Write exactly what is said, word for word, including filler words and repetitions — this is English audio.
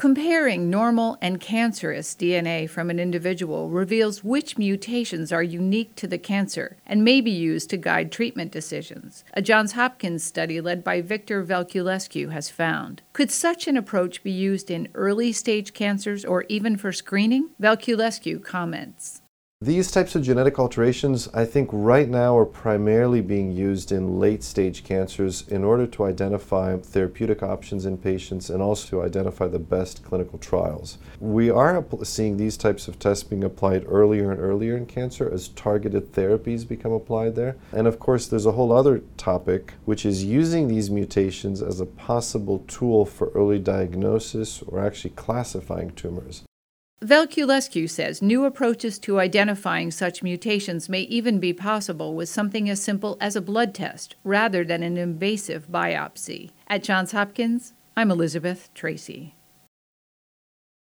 Comparing normal and cancerous D N A from an individual reveals which mutations are unique to the cancer and may be used to guide treatment decisions, a Johns Hopkins study led by Victor Velculescu has found. Could such an approach be used in early-stage cancers or even for screening? Velculescu comments. These types of genetic alterations, I think right now are primarily being used in late-stage cancers in order to identify therapeutic options in patients and also to identify the best clinical trials. We are seeing these types of tests being applied earlier and earlier in cancer as targeted therapies become applied there. And of course, there's a whole other topic, which is using these mutations as a possible tool for early diagnosis or actually classifying tumors. Velculescu says new approaches to identifying such mutations may even be possible with something as simple as a blood test rather than an invasive biopsy. At Johns Hopkins, I'm Elizabeth Tracy.